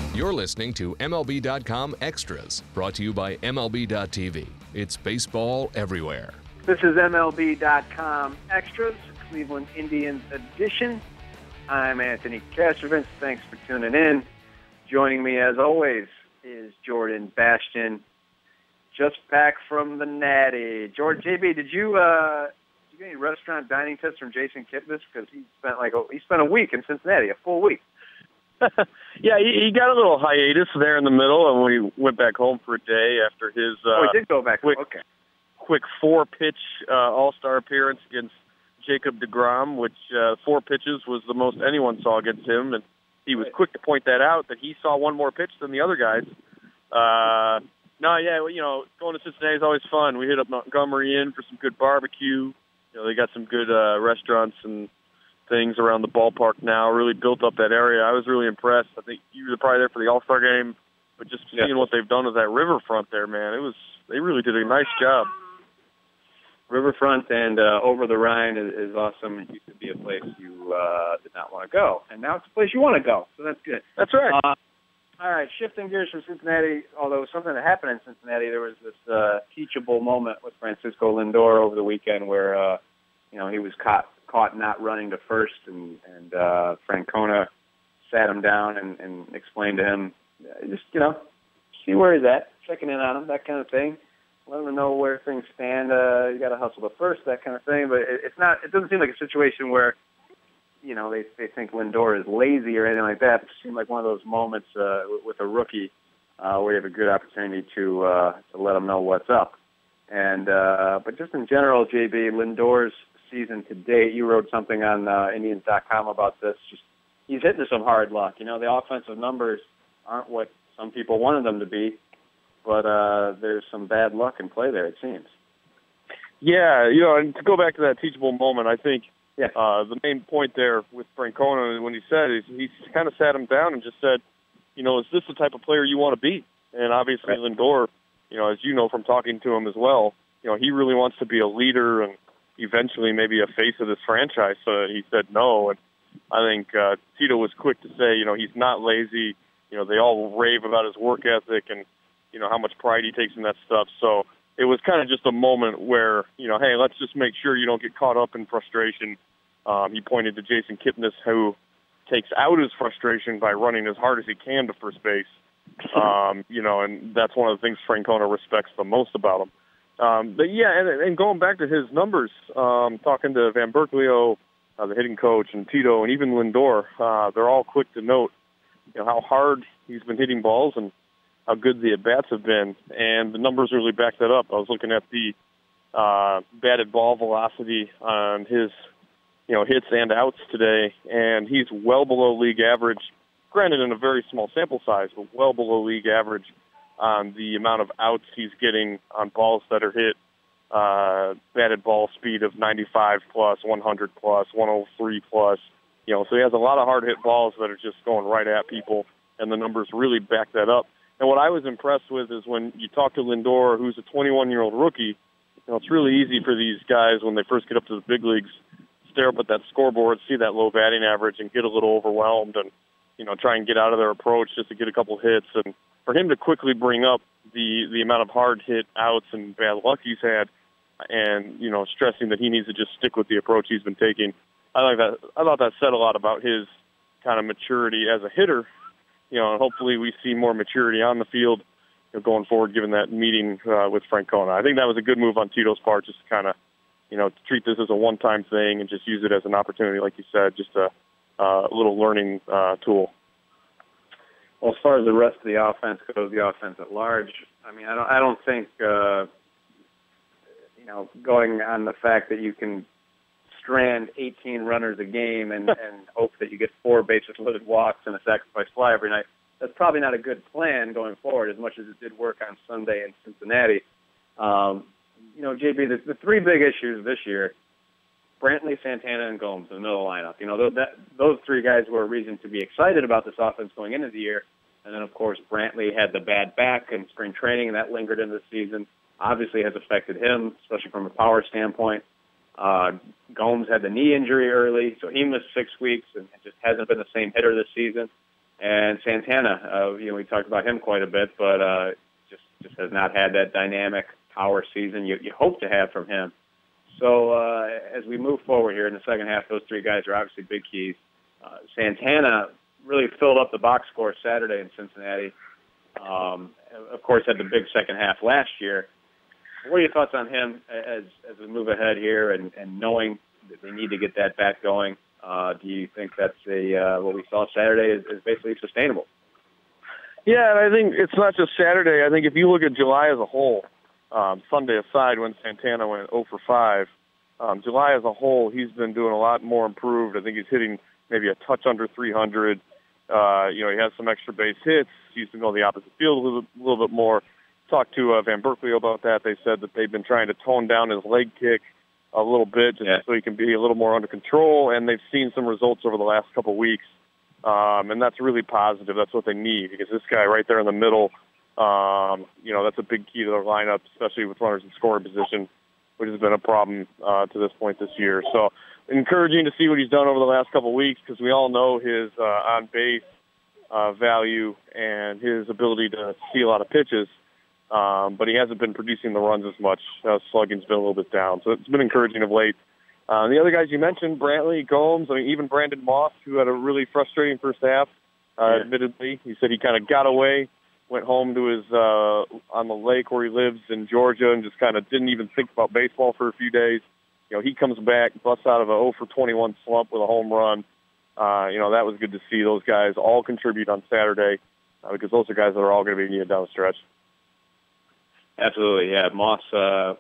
You're listening to MLB.com Extras, brought to you by MLB.tv. It's baseball everywhere. This is MLB.com Extras, Cleveland Indians edition. I'm Anthony Castrovince. Thanks for tuning in. Joining me, as always, is Jordan Bastian, just back from the Natty. JB, did you get any restaurant dining tips from Jason Kipnis? Because he spent a week in Cincinnati, a full week. Yeah, he got a little hiatus there in the middle, and we went back home for a day after his he did go back. quick 4-pitch All-Star appearance against Jacob deGrom, which 4 pitches was the most anyone saw against him, and he was quick to point that out, that he saw one more pitch than the other guys. Going to Cincinnati is always fun. We hit up Montgomery Inn for some good barbecue. They got some good restaurants and things around the ballpark now, really built up that area. I was really impressed. I think you were probably there for the All-Star game, but just seeing what they've done with that riverfront there, man, they really did a nice job. Riverfront and Over the Rhine is awesome. It used to be a place you did not want to go, and now it's a place you want to go, so that's good. That's right. All right, shifting gears from Cincinnati, although something that happened in Cincinnati, there was this teachable moment with Francisco Lindor over the weekend where, he was caught not running to first, and Francona sat him down and explained to him, see where he's at, checking in on him, that kind of thing. Let him know where things stand. You got to hustle to first, that kind of thing. But it doesn't seem like a situation where, they think Lindor is lazy or anything like that. It seemed like one of those moments with a rookie where you have a good opportunity to let him know what's up. And but just in general, JB, Lindor's season to date, you wrote something on Indians.com about this. Just he's hitting some hard luck. The offensive numbers aren't what some people wanted them to be, but there's some bad luck in play there, it seems. Yeah, and to go back to that teachable moment, I think the main point there with Francona, when he said is he kind of sat him down and just said, is this the type of player you want to be? And obviously Lindor, as you know from talking to him as well, he really wants to be a leader and eventually maybe a face of this franchise. So he said no. And I think Tito was quick to say, he's not lazy. They all rave about his work ethic and, how much pride he takes in that stuff. So it was kind of just a moment where, hey, let's just make sure you don't get caught up in frustration. He pointed to Jason Kipnis, who takes out his frustration by running as hard as he can to first base. And that's one of the things Francona respects the most about him. And going back to his numbers, talking to Van Berkelio, the hitting coach, and Tito, and even Lindor, they're all quick to note, how hard he's been hitting balls and how good the at-bats have been. And the numbers really back that up. I was looking at the batted ball velocity on his, hits and outs today, and he's well below league average, granted in a very small sample size, but well below league average on the amount of outs he's getting on balls that are hit, batted ball speed of 95 plus, 100 plus, 103 plus. So he has a lot of hard hit balls that are just going right at people, and the numbers really back that up. And what I was impressed with is when you talk to Lindor, who's a 21-year-old rookie, it's really easy for these guys when they first get up to the big leagues, stare up at that scoreboard, see that low batting average, and get a little overwhelmed and, try and get out of their approach just to get a couple hits. And for him to quickly bring up the amount of hard hit outs and bad luck he's had, and stressing that he needs to just stick with the approach he's been taking, I thought that said a lot about his kind of maturity as a hitter. And hopefully we see more maturity on the field going forward, given that meeting with Francona. I think that was a good move on Tito's part, just to kind of to treat this as a one-time thing and just use it as an opportunity, like you said, just a little learning tool. Well, as far as the rest of the offense goes, the offense at large, I don't think, going on the fact that you can strand 18 runners a game and hope that you get 4 bases-loaded walks and a sacrifice fly every night, that's probably not a good plan going forward, as much as it did work on Sunday in Cincinnati. JB, the 3 big issues this year, Brantley, Santana, and Gomes in the middle of the lineup. Those 3 guys were a reason to be excited about this offense going into the year. And then, of course, Brantley had the bad back in spring training, and that lingered into the season. Obviously has affected him, especially from a power standpoint. Gomes had the knee injury early, so he missed 6 weeks and just hasn't been the same hitter this season. And Santana, we talked about him quite a bit, but just has not had that dynamic power season you hope to have from him. So as we move forward here in the second half, those three guys are obviously big keys. Santana really filled up the box score Saturday in Cincinnati. Of course, had the big second half last year. What are your thoughts on him as we move ahead here and knowing that they need to get that back going? Do you think that's what we saw Saturday is basically sustainable? Yeah, and I think it's not just Saturday. I think if you look at July as a whole, Sunday aside when Santana went 0 for 5, July as a whole, he's been doing a lot more improved. I think he's hitting maybe a touch under 300. He has some extra base hits. He's been going the opposite field a little bit more. Talked to Van Berkeley about that. They said that they've been trying to tone down his leg kick a little bit so he can be a little more under control, and they've seen some results over the last couple of weeks. And that's really positive. That's what they need, because this guy right there in the middle, that's a big key to their lineup, especially with runners in scoring position, which has been a problem to this point this year. So encouraging to see what he's done over the last couple of weeks, because we all know his on-base value and his ability to see a lot of pitches. But he hasn't been producing the runs as much. Slugging's been a little bit down. So it's been encouraging of late. The other guys you mentioned, Brantley, Gomes, even Brandon Moss, who had a really frustrating first half, admittedly. He said he kind of got away, went home to his on the lake where he lives in Georgia, and just kind of didn't even think about baseball for a few days. He comes back, busts out of a 0 for 21 slump with a home run. That was good to see those guys all contribute on Saturday, because those are guys that are all going to be needed down the stretch. Absolutely, yeah. Moss, the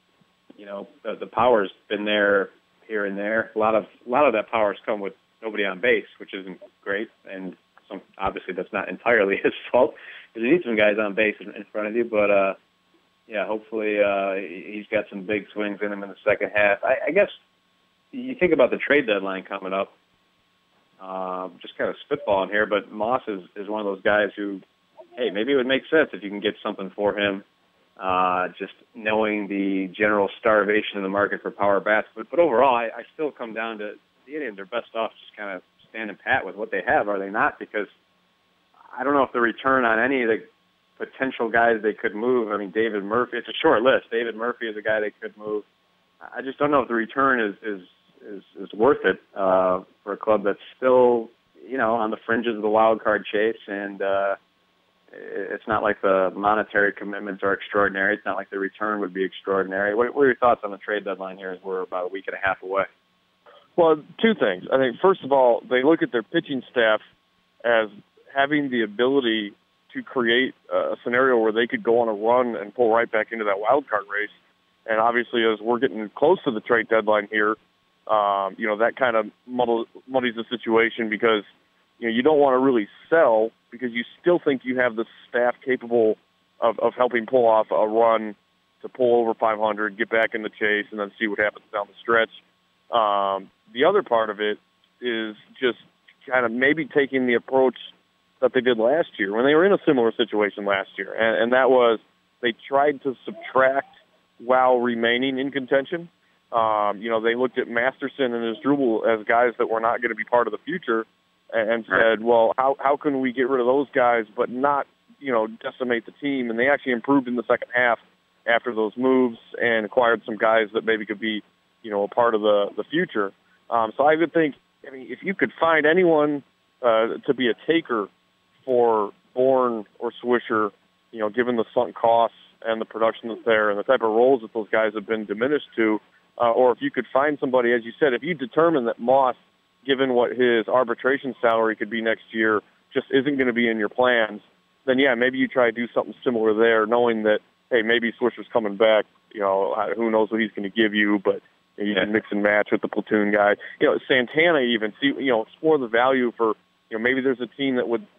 power's been there here and there. A lot of that power's come with nobody on base, which isn't great, and obviously that's not entirely his fault, because you need some guys on base in front of you. But hopefully he's got some big swings in him in the second half. I guess you think about the trade deadline coming up. Just kind of spitballing here, but Moss is one of those guys who, hey, maybe it would make sense if you can get something for him. Just knowing the general starvation in the market for power bats. But overall, I still come down to the Indians are best off just kind of standing pat with what they have, are they not? Because I don't know if the return on any of the potential guys they could move. I mean, David Murphy, it's a short list. David Murphy is a guy they could move. I just don't know if the return is worth it for a club that's still, on the fringes of the wild card chase, and it's not like the monetary commitments are extraordinary. It's not like the return would be extraordinary. What are your thoughts on the trade deadline here as we're about a week and a half away? Well, two things. I think, first of all, they look at their pitching staff as having the ability to create a scenario where they could go on a run and pull right back into that wild card race. And obviously, as we're getting close to the trade deadline here, that kind of muddies the situation, because you don't want to really sell, because you still think you have the staff capable of helping pull off a run to pull over 500, get back in the chase, and then see what happens down the stretch. The other part of it is just kind of maybe taking the approach that they did last year when they were in a similar situation last year, and that was they tried to subtract while remaining in contention. They looked at Masterson and Asdrubal as guys that were not going to be part of the future, and said, well, how can we get rid of those guys but not, decimate the team? And they actually improved in the second half after those moves and acquired some guys that maybe could be, a part of the future. So I would think, if you could find anyone to be a taker for Bourne or Swisher, given the sunk costs and the production that's there and the type of roles that those guys have been diminished to, or if you could find somebody, as you said, if you determine that Moss, given what his arbitration salary could be next year, just isn't going to be in your plans, then maybe you try to do something similar there, knowing that, hey, maybe Swisher's coming back, who knows what he's going to give you, but you can mix and match with the platoon guy. Santana even, explore the value for, maybe there's a team that would,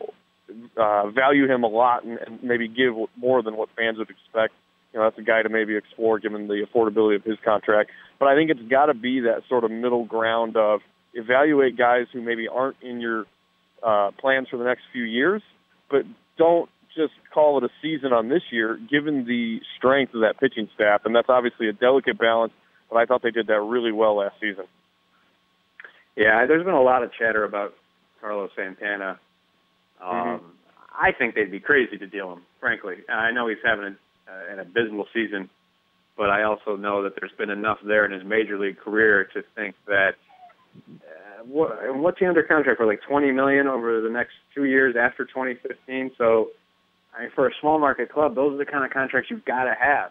value him a lot and maybe give more than what fans would expect. That's a guy to maybe explore given the affordability of his contract. But I think it's got to be that sort of middle ground of evaluate guys who maybe aren't in your plans for the next few years, but don't just call it a season on this year, given the strength of that pitching staff. And that's obviously a delicate balance, but I thought they did that really well last season. Yeah, there's been a lot of chatter about Carlos Santana I think they'd be crazy to deal him, frankly. I know he's having an abysmal season, but I also know that there's been enough there in his major league career to think that what's he under contract for, like $20 million over the next 2 years after 2015? So, I mean, for a small market club, those are the kind of contracts you've got to have.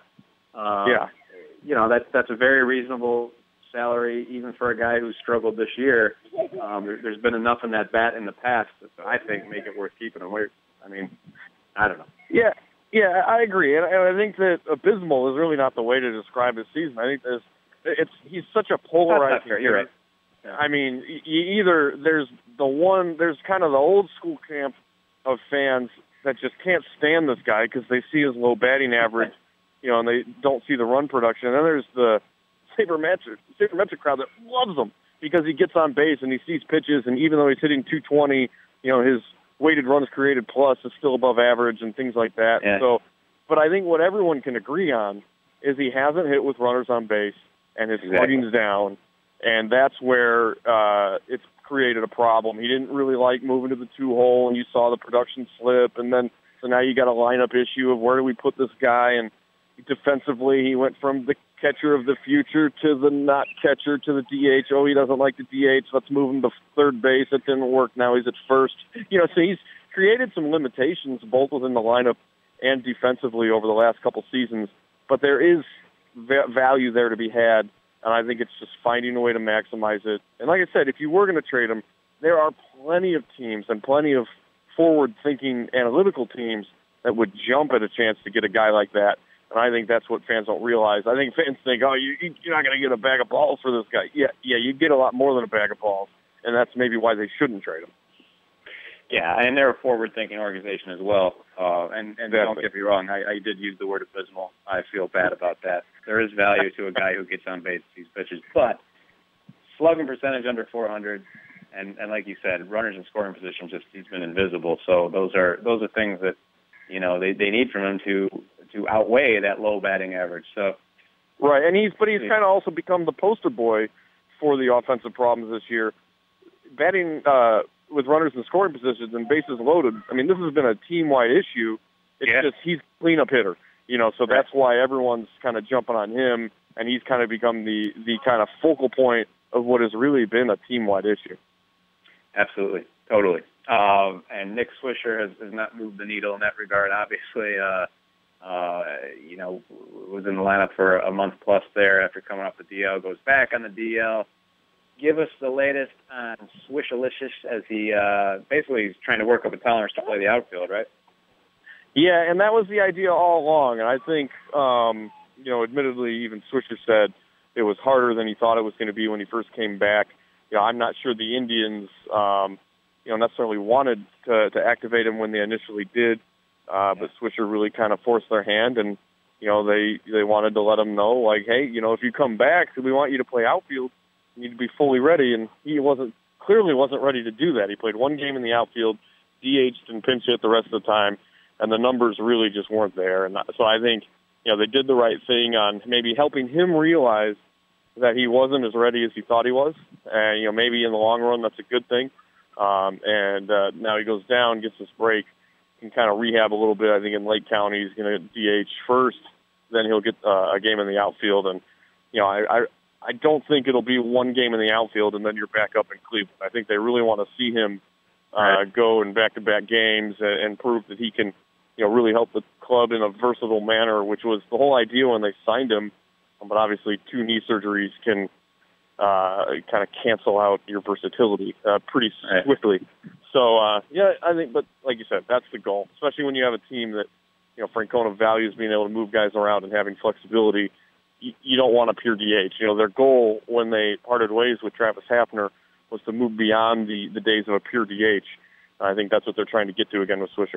You know, that's a very reasonable salary, even for a guy who's struggled this year. There's been enough in that bat in the past that I think make it worth keeping him. I mean, I don't know. Yeah, I agree, and I think that abysmal is really not the way to describe his season. I think he's such a polarizing. You're right. Yeah. I mean, there's kind of the old school camp of fans that just can't stand this guy because they see his low batting average, you know, and they don't see the run production. And then there's the sabermetric crowd that loves him because he gets on base and he sees pitches, and even though he's hitting 220, you know, his weighted runs created plus is still above average and things like that. Yeah. So, but I think what everyone can agree on is he hasn't hit with runners on base and his slugging's down, and that's where it's created a problem. He didn't really like moving to the 2-hole, and you saw the production slip, and then so now you got a lineup issue of where do we put this guy, and defensively he went from the catcher of the future to the not catcher to the DH. Oh, he doesn't like the DH. Let's move him to third base. It didn't work. Now he's at first. You know, so he's created some limitations both within the lineup and defensively over the last couple seasons. But there is value there to be had, and I think it's just finding a way to maximize it. And like I said, if you were going to trade him, there are plenty of teams and plenty of forward-thinking analytical teams that would jump at a chance to get a guy like that. And I think that's what fans don't realize. I think fans think, oh, you're not going to get a bag of balls for this guy. Yeah, you get a lot more than a bag of balls, and that's maybe why they shouldn't trade him. Yeah, and they're a forward-thinking organization as well. And don't get me wrong, I did use the word abysmal. I feel bad about that. There is value to a guy who gets on base with these pitches, but slugging percentage under 400, and like you said, runners in scoring position, he's been invisible. So those are things that, you know, they need from him to outweigh that low batting average. So right, and he's kind of also become the poster boy for the offensive problems this year. Batting with runners in scoring positions and bases loaded, I mean, this has been a team-wide issue. It's just he's a cleanup hitter, you know, so that's why everyone's kind of jumping on him, and he's kind of become the kind of focal point of what has really been a team-wide issue. Absolutely, totally. And Nick Swisher has not moved the needle in that regard, obviously. You know, was in the lineup for a month plus there after coming off the DL, goes back on the DL. Give us the latest on Swishalicious as he basically is trying to work up a tolerance to play the outfield, right? Yeah, and that was the idea all along. And I think, you know, admittedly, even Swisher said it was harder than he thought it was going to be when he first came back. You know, I'm not sure the Indians, you know, necessarily wanted to activate him when they initially did. But Swisher really kind of forced their hand, and, you know, they wanted to let him know, like, hey, you know, if you come back, we want you to play outfield. You need to be fully ready, and he clearly wasn't ready to do that. He played one game in the outfield, DH'd and pinch hit the rest of the time, and the numbers really just weren't there. And so I think, you know, they did the right thing on maybe helping him realize that he wasn't as ready as he thought he was. And, you know, maybe in the long run that's a good thing. And now he goes down, gets this break, can kind of rehab a little bit. I think in Lake County he's going to DH first, then he'll get a game in the outfield. And, you know, I don't think it'll be one game in the outfield and then you're back up in Cleveland. I think they really want to see him go in back-to-back games and prove that he can, you know, really help the club in a versatile manner, which was the whole idea when they signed him. But obviously 2 knee surgeries can kind of cancel out your versatility pretty swiftly. So, yeah, I think, but like you said, that's the goal, especially when you have a team that, you know, Francona values being able to move guys around and having flexibility. You don't want a pure DH. You know, their goal when they parted ways with Travis Hafner was to move beyond the days of a pure DH. I think that's what they're trying to get to again with Swisher.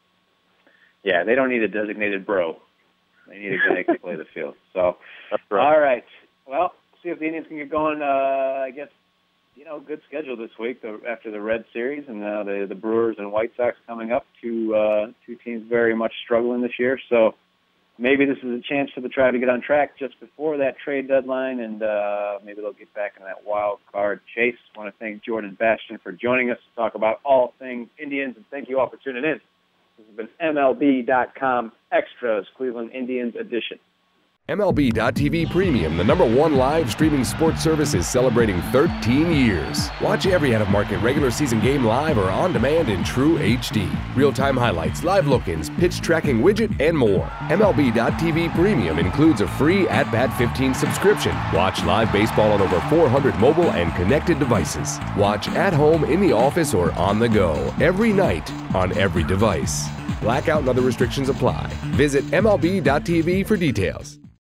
Yeah, they don't need a designated bro. They need a guy that can play the field. So, that's right. All right. Well, see if the Indians can get going. I guess, you know, good schedule this week after the Red Series and the Brewers and White Sox coming up. Two teams very much struggling this year. So maybe this is a chance for the Tribe to get on track just before that trade deadline, and maybe they'll get back in that wild card chase. I want to thank Jordan Bastian for joining us to talk about all things Indians, and thank you all for tuning in. This has been MLB.com Extras, Cleveland Indians edition. MLB.tv Premium, the #1 live streaming sports service, is celebrating 13 years. Watch every out-of-market regular season game live or on demand in true HD. Real-time highlights, live look-ins, pitch tracking widget, and more. MLB.tv Premium includes a free At-Bat 15 subscription. Watch live baseball on over 400 mobile and connected devices. Watch at home, in the office, or on the go, every night, on every device. Blackout and other restrictions apply. Visit MLB.tv for details.